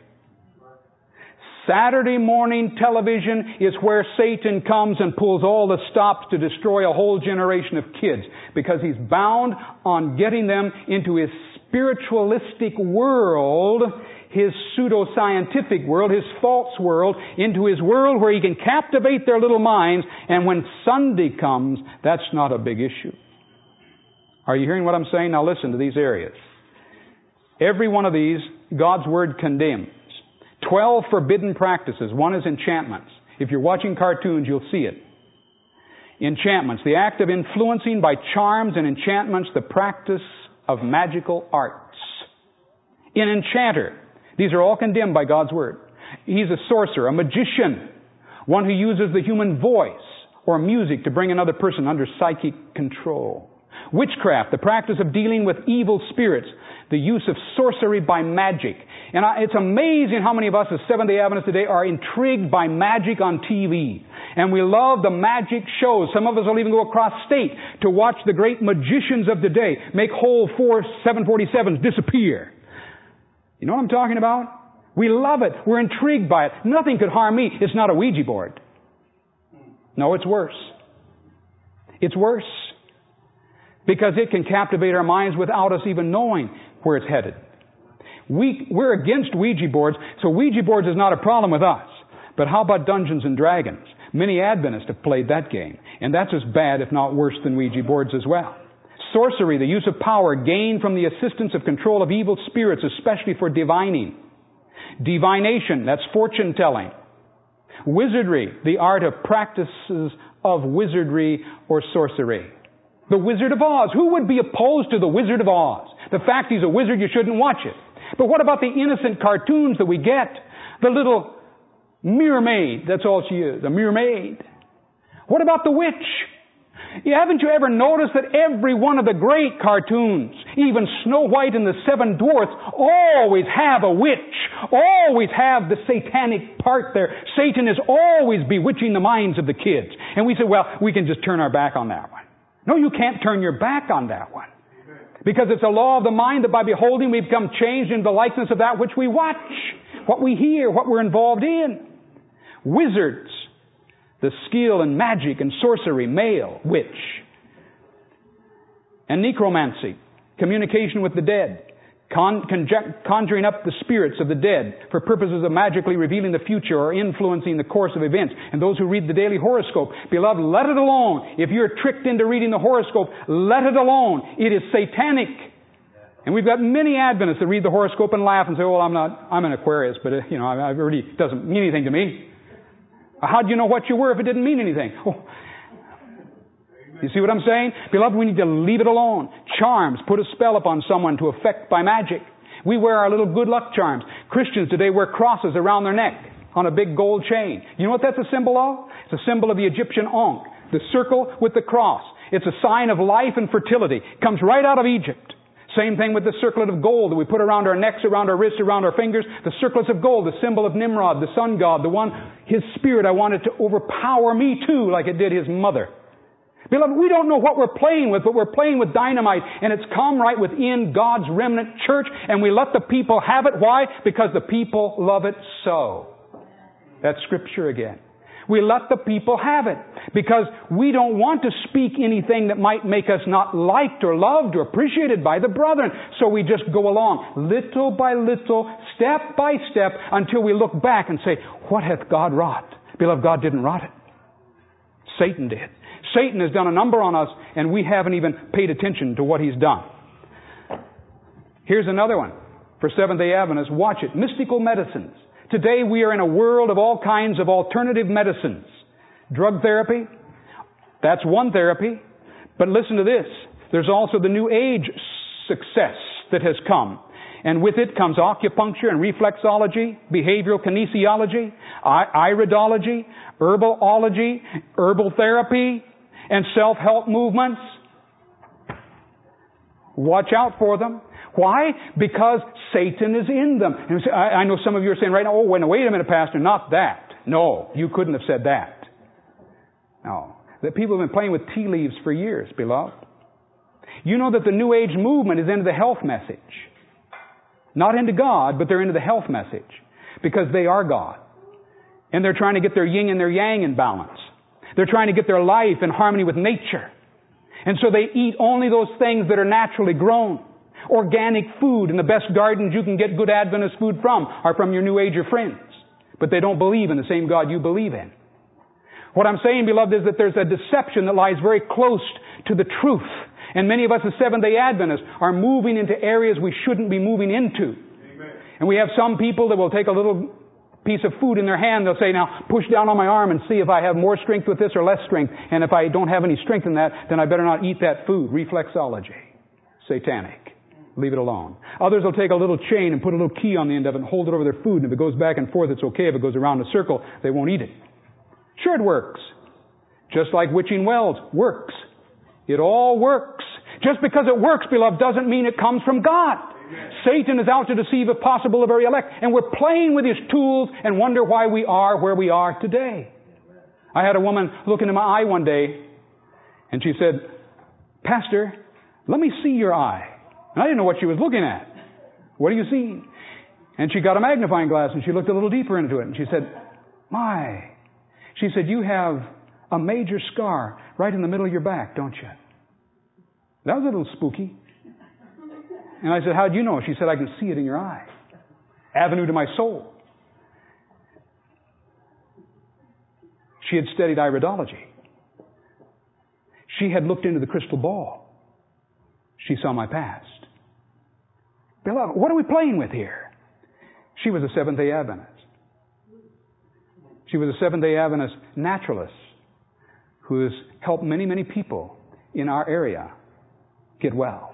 Saturday morning television is where Satan comes and pulls all the stops to destroy a whole generation of kids, because he's bound on getting them into his spiritualistic world, his pseudoscientific world, his false world, into his world where he can captivate their little minds, and when Sunday comes, that's not a big issue. Are you hearing what I'm saying? Now listen to these areas. Every one of these, God's Word condemns. 12 forbidden practices. One is enchantments. If you're watching cartoons, you'll see it. Enchantments. The act of influencing by charms and enchantments the practice of magical arts. An enchanter. These are all condemned by God's Word. He's a sorcerer, a magician, one who uses the human voice or music to bring another person under psychic control. Witchcraft, the practice of dealing with evil spirits, the use of sorcery by magic. And it's amazing how many of us as Seventh-day Adventists today are intrigued by magic on TV. And we love the magic shows. Some of us will even go across state to watch the great magicians of today make whole 747s disappear. You know what I'm talking about? We love it. We're intrigued by it. Nothing could harm me. It's not a Ouija board. No, it's worse. It's worse. Because it can captivate our minds without us even knowing where it's headed. We're against Ouija boards, so Ouija boards is not a problem with us. But how about Dungeons and Dragons? Many Adventists have played that game, and that's as bad, if not worse, than Ouija boards as well. Sorcery, the use of power gained from the assistance of control of evil spirits, especially for divining. Divination, that's fortune telling. Wizardry, the art of practices of wizardry or sorcery. The Wizard of Oz. Who would be opposed to the Wizard of Oz? The fact he's a wizard, you shouldn't watch it. But what about the innocent cartoons that we get? The little mermaid. That's all she is, a mermaid. What about the witch? Haven't you ever noticed that every one of the great cartoons, even Snow White and the Seven Dwarfs, always have a witch, always have the satanic part there. Satan is always bewitching the minds of the kids. And we say, well, we can just turn our back on that one. No, you can't turn your back on that one. Because it's a law of the mind that by beholding we become changed into the likeness of that which we watch, what we hear, what we're involved in. Wizards, the skill in magic and sorcery, male, witch. And necromancy, communication with the dead. Conjuring up the spirits of the dead for purposes of magically revealing the future or influencing the course of events. And those who read the daily horoscope, beloved, let it alone. If you're tricked into reading the horoscope, let it alone. It is satanic. And we've got many Adventists that read the horoscope and laugh and say, well, I'm an Aquarius, but it really doesn't mean anything to me. How do you know what you were if it didn't mean anything? Oh. You see what I'm saying? Beloved, we need to leave it alone. Charms, put a spell upon someone to affect by magic. We wear our little good luck charms. Christians today wear crosses around their neck on a big gold chain. You know what that's a symbol of? It's a symbol of the Egyptian Ankh, the circle with the cross. It's a sign of life and fertility. It comes right out of Egypt. Same thing with the circlet of gold that we put around our necks, around our wrists, around our fingers. The circlets of gold, the symbol of Nimrod, the sun god, the one, his spirit, I wanted to overpower me too, like it did his mother. Beloved, we don't know what we're playing with, but we're playing with dynamite, and it's come right within God's remnant church, and we let the people have it. Why? Because the people love it so. That's Scripture again. We let the people have it because we don't want to speak anything that might make us not liked or loved or appreciated by the brethren. So we just go along little by little, step by step, until we look back and say, what hath God wrought? Beloved, God didn't wrought it. Satan did. Satan has done a number on us, and we haven't even paid attention to what he's done. Here's another one for Seventh-day Adventists. Watch it. Mystical medicines. Today we are in a world of all kinds of alternative medicines. Drug therapy, that's one therapy. But listen to this. There's also the New Age success that has come. And with it comes acupuncture and reflexology, behavioral kinesiology, iridology, herbalology, herbal therapy, and self-help movements. Watch out for them. Why? Because Satan is in them. And I know some of you are saying right now, wait a minute, Pastor, not that. No, you couldn't have said that. No. That people have been playing with tea leaves for years, beloved. You know that the New Age movement is into the health message. Not into God, but they're into the health message. Because they are God. And they're trying to get their yin and their yang in balance. They're trying to get their life in harmony with nature. And so they eat only those things that are naturally grown. Organic food, and the best gardens you can get good Adventist food from are from your New Ager friends. But they don't believe in the same God you believe in. What I'm saying, beloved, is that there's a deception that lies very close to the truth. And many of us as Seventh-day Adventists are moving into areas we shouldn't be moving into. Amen. And we have some people that will take a little piece of food in their hand. They'll say, now push down on my arm and see if I have more strength with this or less strength. And if I don't have any strength in that, then I better not eat that food. Reflexology. Satanic. Leave it alone. Others will take a little chain and put a little key on the end of it and hold it over their food. And if it goes back and forth, it's okay. If it goes around a circle, they won't eat it. Sure, it works. Just like witching wells. Works. It all works. Just because it works, beloved, doesn't mean it comes from God. Amen. Satan is out to deceive, if possible, the very elect. And we're playing with his tools and wonder why we are where we are today. I had a woman look into my eye one day, and she said, Pastor, let me see your eye. And I didn't know what she was looking at. What are you seeing? And she got a magnifying glass, and she looked a little deeper into it, and she said, my. She said, you have a major scar right in the middle of your back, don't you? That was a little spooky. And I said, how do you know? She said, I can see it in your eye. Avenue to my soul. She had studied iridology. She had looked into the crystal ball. She saw my past. Beloved, what are we playing with here? She was a Seventh-day Adventist. She was a Seventh-day Adventist naturalist who has helped many, many people in our area get well.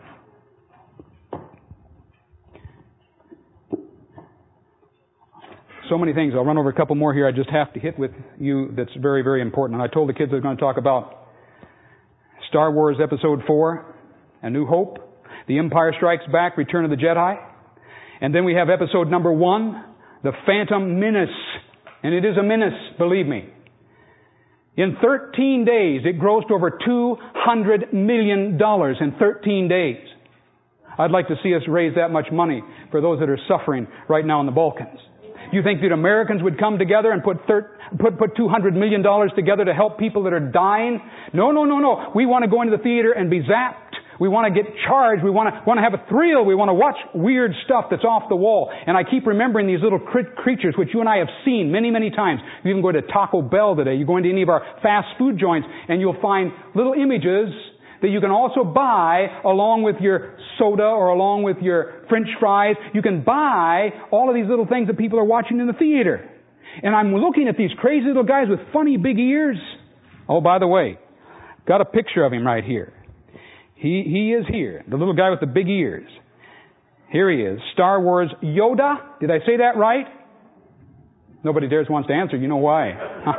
So many things. I'll run over a couple more here I just have to hit with you that's very, very important. And I told the kids I was going to talk about Star Wars Episode 4, A New Hope, The Empire Strikes Back, Return of the Jedi. And then we have episode number 1, The Phantom Menace. And it is a menace, believe me. In 13 days, it grossed over $200 million in 13 days. I'd like to see us raise that much money for those that are suffering right now in the Balkans. Do you think that Americans would come together and put $200 million together to help people that are dying? No. We want to go into the theater and be zapped. We want to get charged. We want to have a thrill. We want to watch weird stuff that's off the wall. And I keep remembering these little creatures which you and I have seen many, many times. You can go to Taco Bell today. You go into any of our fast food joints and you'll find little images that you can also buy along with your soda or along with your French fries. You can buy all of these little things that people are watching in the theater. And I'm looking at these crazy little guys with funny big ears. Oh, by the way, got a picture of him right here. He is here, the little guy with the big ears. Here he is, Star Wars Yoda. Did I say that right? Nobody dares wants to answer. You know why?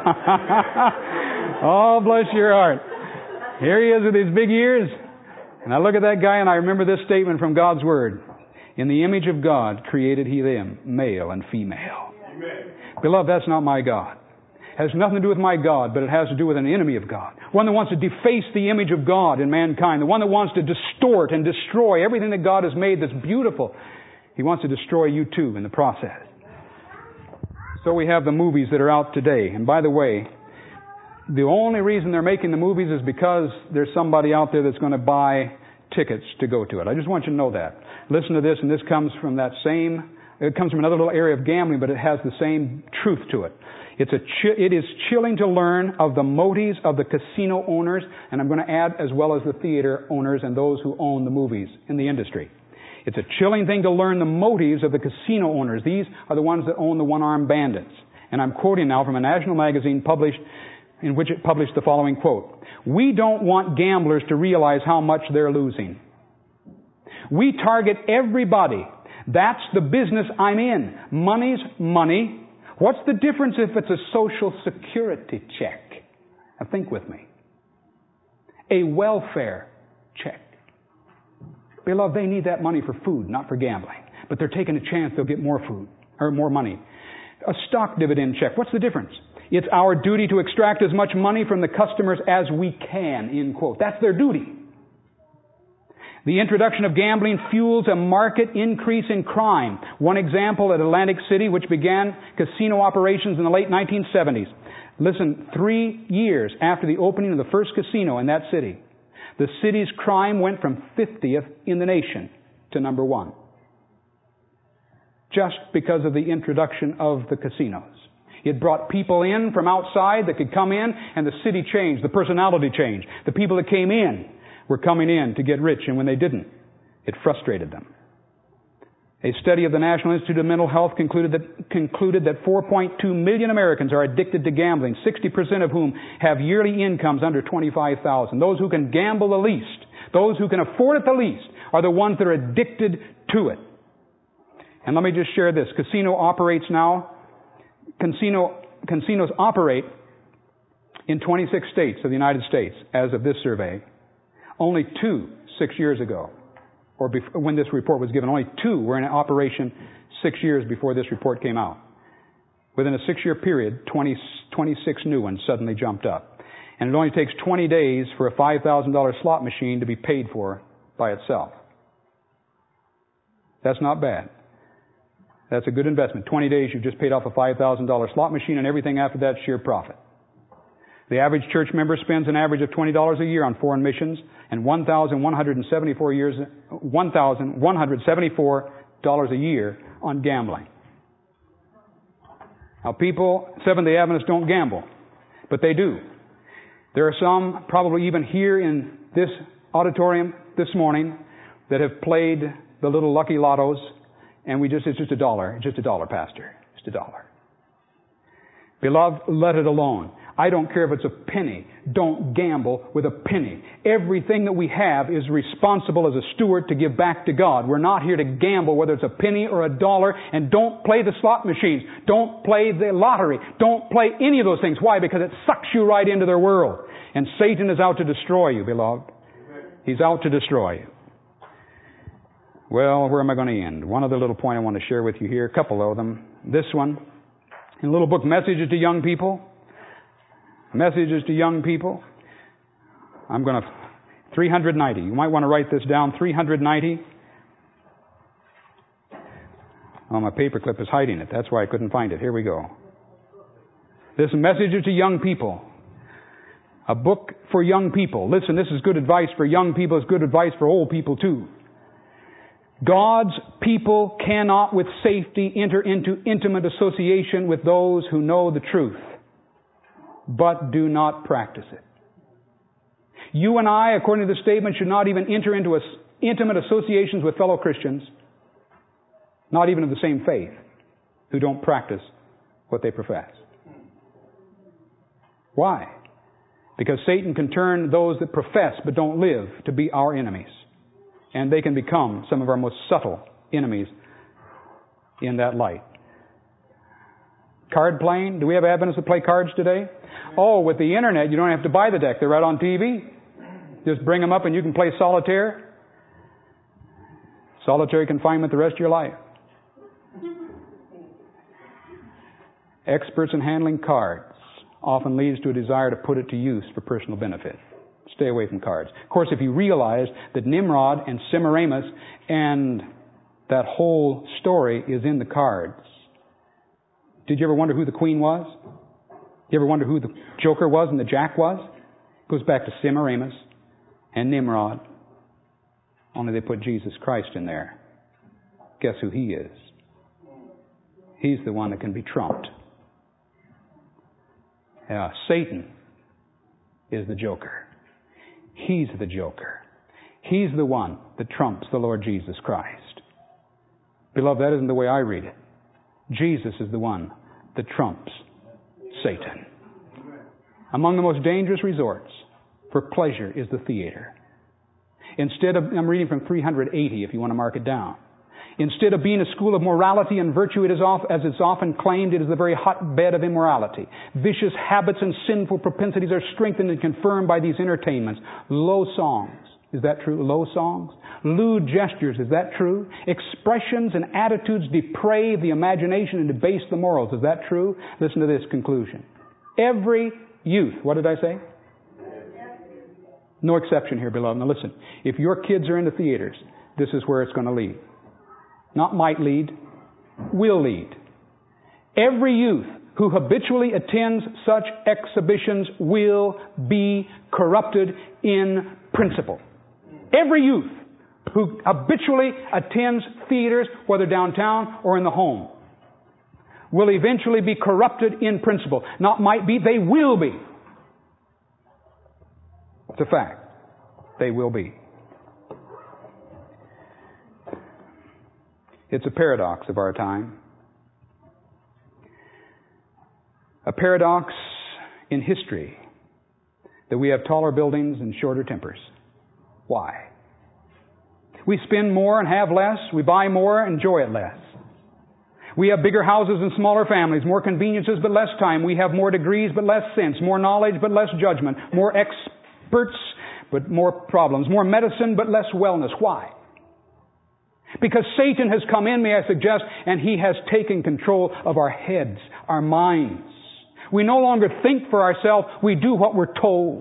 Oh, bless your heart. Here he is with his big ears. And I look at that guy and I remember this statement from God's Word. In the image of God created He them, male and female. Amen. Beloved, that's not my God. It has nothing to do with my God, but it has to do with an enemy of God. One that wants to deface the image of God in mankind. The one that wants to distort and destroy everything that God has made that's beautiful. He wants to destroy you too in the process. So we have the movies that are out today. And by the way, the only reason they're making the movies is because there's somebody out there that's going to buy tickets to go to it. I just want you to know that. Listen to this, and this comes from it comes from another little area of gambling, but it has the same truth to it. It is chilling to learn of the motives of the casino owners, and I'm going to add as well as the theater owners and those who own the movies in the industry. It's a chilling thing to learn the motives of the casino owners. These are the ones that own the one-armed bandits. And I'm quoting now from a national magazine in which it published the following quote. We don't want gamblers to realize how much they're losing. We target everybody. That's the business I'm in. Money's money. What's the difference if it's a Social Security check? Now think with me. A welfare check. Beloved, they need that money for food, not for gambling. But they're taking a chance they'll get more food, or more money. A stock dividend check. What's the difference? It's our duty to extract as much money from the customers as we can, end quote. That's their duty. The introduction of gambling fuels a market increase in crime. One example at Atlantic City, which began casino operations in the late 1970s. Listen, 3 years after the opening of the first casino in that city, the city's crime went from 50th in the nation to number 1. Just because of the introduction of the casinos. It brought people in from outside that could come in, and the city changed, the personality changed. The people that came in were coming in to get rich, and when they didn't, it frustrated them. A study of the National Institute of Mental Health concluded that 4.2 million Americans are addicted to gambling, 60% of whom have yearly incomes under $25,000. Those who can gamble the least, those who can afford it the least, are the ones that are addicted to it. And let me just share this. Casinos operate in 26 states of the United States as of this survey. Only 2, 6 years ago, or when this report was given, only 2 were in operation 6 years before this report came out. Within a 6-year period, 26 new ones suddenly jumped up. And it only takes 20 days for a $5,000 slot machine to be paid for by itself. That's not bad. That's a good investment. 20 days, you've just paid off a $5,000 slot machine, and everything after that, sheer profit. The average church member spends an average of $20 a year on foreign missions and $1,174 a year on gambling. Now people, Seventh-day Adventists don't gamble, but they do. There are some, probably even here in this auditorium this morning, that have played the little lucky lottos, and it's just $1. It's just $1, Pastor. Just $1. Beloved, let it alone. I don't care if it's a penny. Don't gamble with a penny. Everything that we have is responsible as a steward to give back to God. We're not here to gamble, whether it's a penny or $1, and don't play the slot machines. Don't play the lottery. Don't play any of those things. Why? Because it sucks you right into their world. And Satan is out to destroy you, beloved. He's out to destroy you. Well, where am I going to end? One other little point I want to share with you here, a couple of them. This one, in a little book, Messages to Young People. Messages to Young People. I'm going to, 390. You might want to write this down, 390. Oh, my paperclip is hiding it. That's why I couldn't find it. Here we go. This Messages to Young People. A book for young people. Listen, this is good advice for young people. It's good advice for old people too. God's people cannot with safety enter into intimate association with those who know the truth, but do not practice it. You and I, according to the statement, should not even enter into intimate associations with fellow Christians, not even of the same faith, who don't practice what they profess. Why? Because Satan can turn those that profess but don't live to be our enemies. And they can become some of our most subtle enemies in that light. Card playing. Do we have Adventists that play cards today? Oh, with the internet, you don't have to buy the deck. They're right on TV. Just bring them up and you can play solitaire. Solitary confinement the rest of your life. Experts in handling cards often leads to a desire to put it to use for personal benefit. Stay away from cards. Of course, if you realize that Nimrod and Semiramis and that whole story is in the cards. Did you ever wonder who the queen was? You ever wonder who the joker was and the jack was? It goes back to Semiramis and Nimrod. Only they put Jesus Christ in there. Guess who he is? He's the one that can be trumped. Satan is the joker. He's the joker. He's the one that trumps the Lord Jesus Christ. Beloved, that isn't the way I read it. Jesus is the one that trumps Satan. Among the most dangerous resorts for pleasure is the theater. Instead of, I'm reading from 380 if you want to mark it down. Instead of being a school of morality and virtue, as it's often claimed, it is the very hotbed of immorality. Vicious habits and sinful propensities are strengthened and confirmed by these entertainments. Low songs. Is that true? Low songs? Lewd gestures. Is that true? Expressions and attitudes deprave the imagination and debase the morals. Is that true? Listen to this conclusion. Every youth, what did I say? No exception here, beloved. Now listen, if your kids are in the theaters, this is where it's going to lead. Not might lead, will lead. Every youth who habitually attends such exhibitions will be corrupted in principle. Every youth who habitually attends theaters, whether downtown or in the home, will eventually be corrupted in principle. Not might be, they will be. It's a fact. They will be. It's a paradox of our time. A paradox in history that we have taller buildings and shorter tempers. Why? We spend more and have less. We buy more and enjoy it less. We have bigger houses and smaller families, more conveniences but less time. We have more degrees but less sense, more knowledge but less judgment, more experts but more problems, more medicine but less wellness. Why? Because Satan has come in, may I suggest, and he has taken control of our heads, our minds. We no longer think for ourselves, we do what we're told.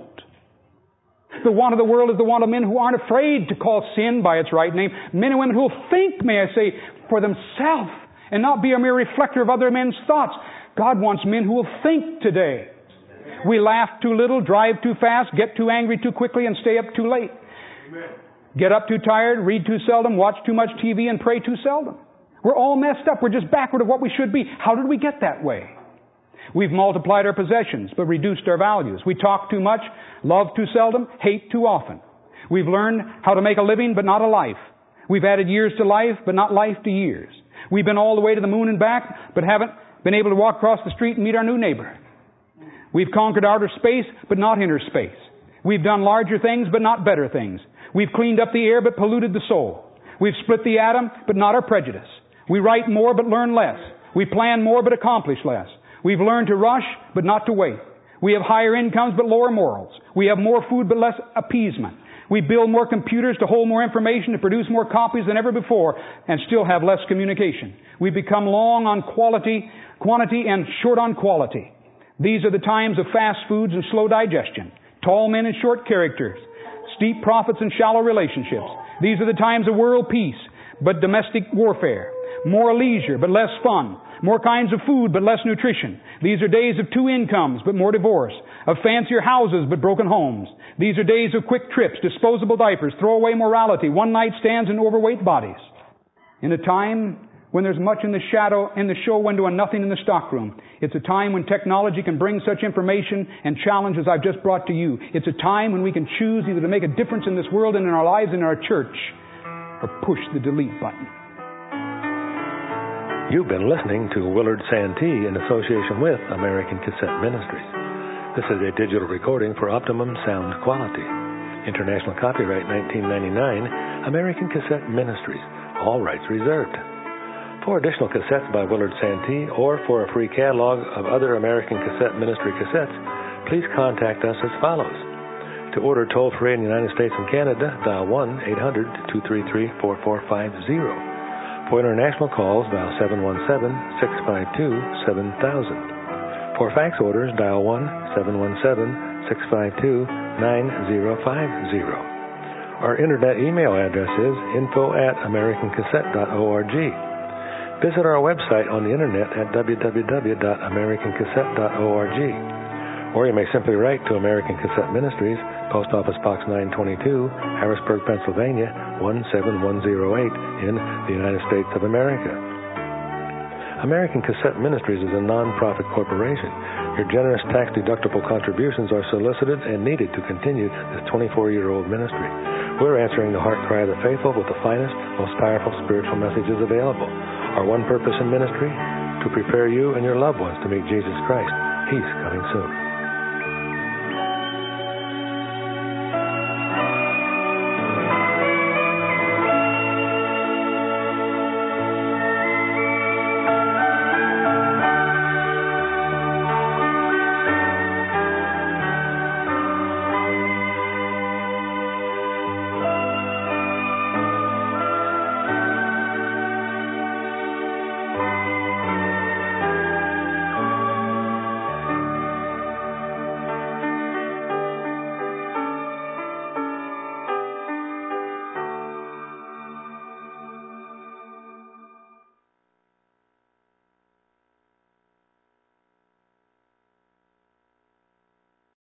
The want of the world is the want of men who aren't afraid to call sin by its right name. Men and women who will think, may I say, for themselves and not be a mere reflector of other men's thoughts. God wants men who will think today. We laugh too little, drive too fast, get too angry too quickly, and stay up too late. Amen. Get up too tired, read too seldom, watch too much TV, and pray too seldom. We're all messed up. We're just backward of what we should be. How did we get that way? We've multiplied our possessions, but reduced our values. We talk too much, love too seldom, hate too often. We've learned how to make a living, but not a life. We've added years to life, but not life to years. We've been all the way to the moon and back, but haven't been able to walk across the street and meet our new neighbor. We've conquered outer space, but not inner space. We've done larger things, but not better things. We've cleaned up the air, but polluted the soul. We've split the atom, but not our prejudice. We write more, but learn less. We plan more, but accomplish less. We've learned to rush, but not to wait. We have higher incomes, but lower morals. We have more food, but less appeasement. We build more computers to hold more information, to produce more copies than ever before, and still have less communication. We've become long on quantity, and short on quality. These are the times of fast foods and slow digestion, tall men and short characters, steep profits and shallow relationships. These are the times of world peace, but domestic warfare. More leisure, but less fun. More kinds of food, but less nutrition. These are days of 2 incomes, but more divorce. Of fancier houses, but broken homes. These are days of quick trips, disposable diapers, throwaway morality, one-night stands, and overweight bodies. In a time when there's much in the shadow, in the show window, and nothing in the stockroom. It's a time when technology can bring such information and challenges I've just brought to you. It's a time when we can choose either to make a difference in this world and in our lives and in our church, or push the delete button. You've been listening to Willard Santee in association with American Cassette Ministries. This is a digital recording for optimum sound quality. International copyright 1999, American Cassette Ministries. All rights reserved. For additional cassettes by Willard Santee or for a free catalog of other American Cassette Ministry cassettes, please contact us as follows. To order toll-free in the United States and Canada, dial 1-800-233-4450. For international calls, dial 717-652-7000. For fax orders, dial 1-717-652-9050. Our internet email address is info@americancassette.org. Visit our website on the internet at www.americancassette.org. Or you may simply write to American Cassette Ministries, Post Office Box 922, Harrisburg, Pennsylvania, 17108 in the United States of America. American Cassette Ministries is a non-profit corporation. Your generous tax-deductible contributions are solicited and needed to continue this 24-year-old ministry. We're answering the heart cry of the faithful with the finest, most powerful spiritual messages available. Our one purpose in ministry, to prepare you and your loved ones to meet Jesus Christ. He's coming soon.